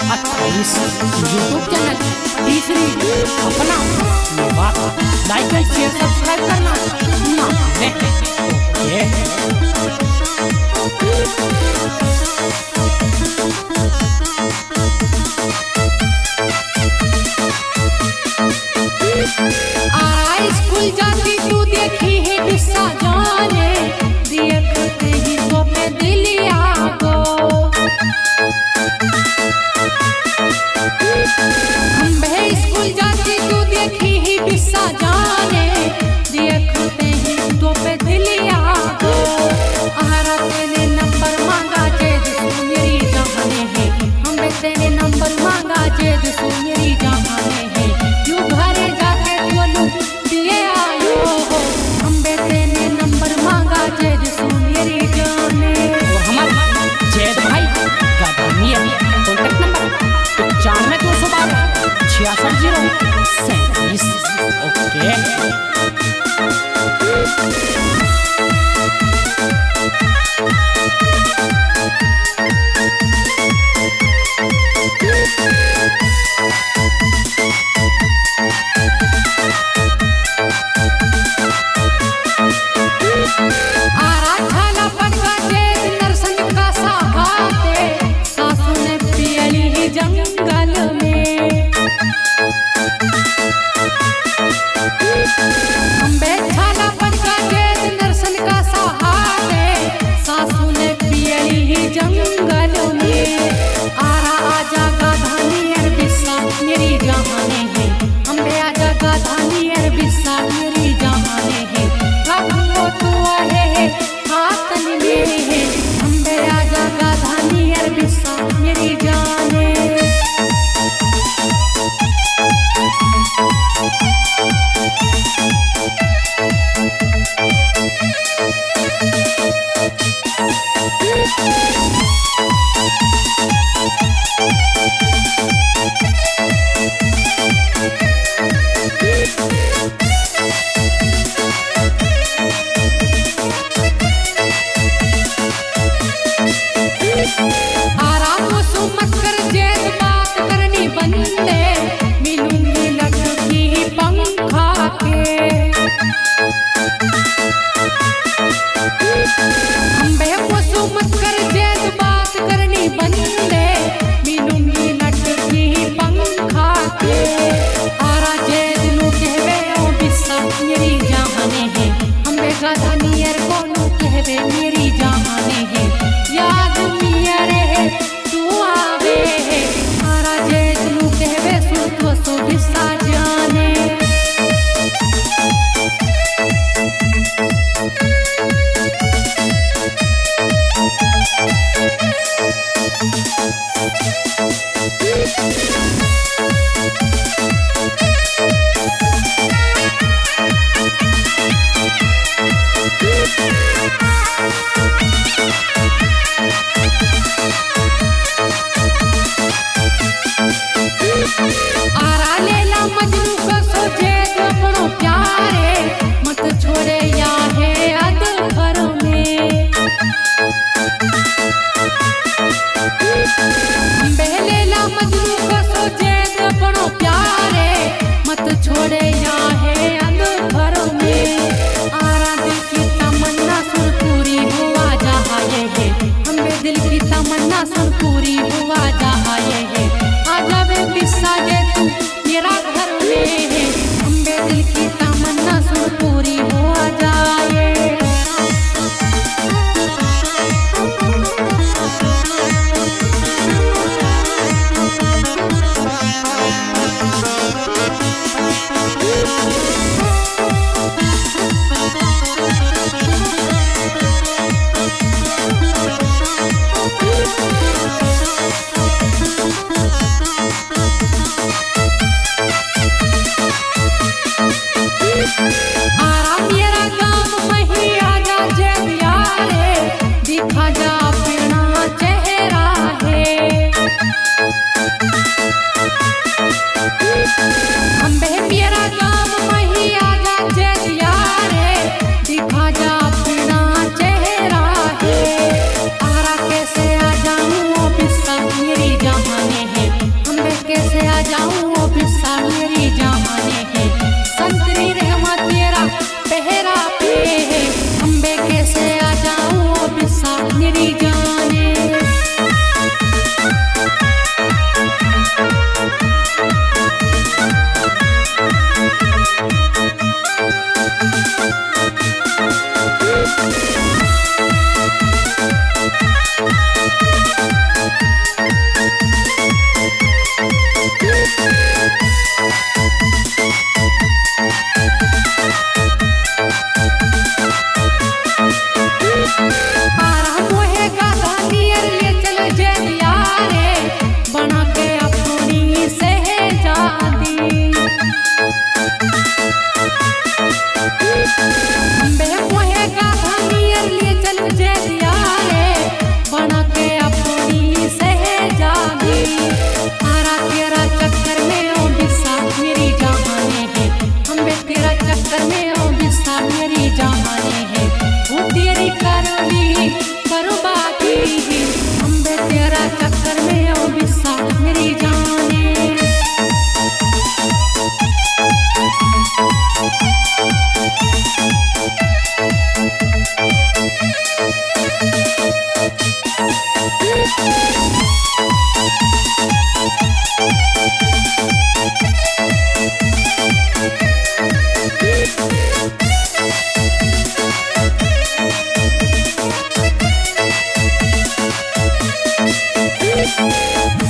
28 YouTube channel, तीसरी अपना बात लाइक एंड शेयर सब्सक्राइब करना ना ओके। स्कूल जाती तू देखी है डिस्सा जाने देखते ही तो मैं दिलिया गो हम बे स्कूल जाती तू देखी ही डिस्सा जाने देखते ही तो मैं दिलिया गो आरा तेने नंबर मांगा जे तू मेरी जाने है हम बे तेने नंबर मांगा जे तू मेरी जाने है यू घरे जाके बोलू दिए आयो हो हम बे तेने नंबर मांगा जे तू मेरी जाने और हमारा जैद भाई गादानिया कॉन्टैक्ट नंबर 95 ओके। जंगल में अम्बे छाला पटका के नरसन का सहारे सासू ने पियली ही जंगल में आरा आजा गाधानी अर बिस्सा मेरी जहाने है अम्बे आजा गाधानी अर बिस्सा मेरी जहाने है रखो तू है हाथन में है अम्बे आजा गाधानी अर बिस्सा मेरी जाने मेरी जाने है याद मियारे है तू आवे है सारा जेजनू कहवे सुन तो सो बिस्सा जाने आरा लेला मजनू को सोचे अपनो प्यारे मत छोड़े या है अधर में बेलेला मजनू को सोचे अपनो प्यारे मत छोड़े या है अधर में आरा दिल की तमन्ना सुन पूरी हुआ जहाए है हमें दिल की तमन्ना सुन पूरी हुआ जहाए है आजा वे बिस्सा जे तू मेरा घर में है अम्बे दिल की तमन्ना सुन पूरी हो जाए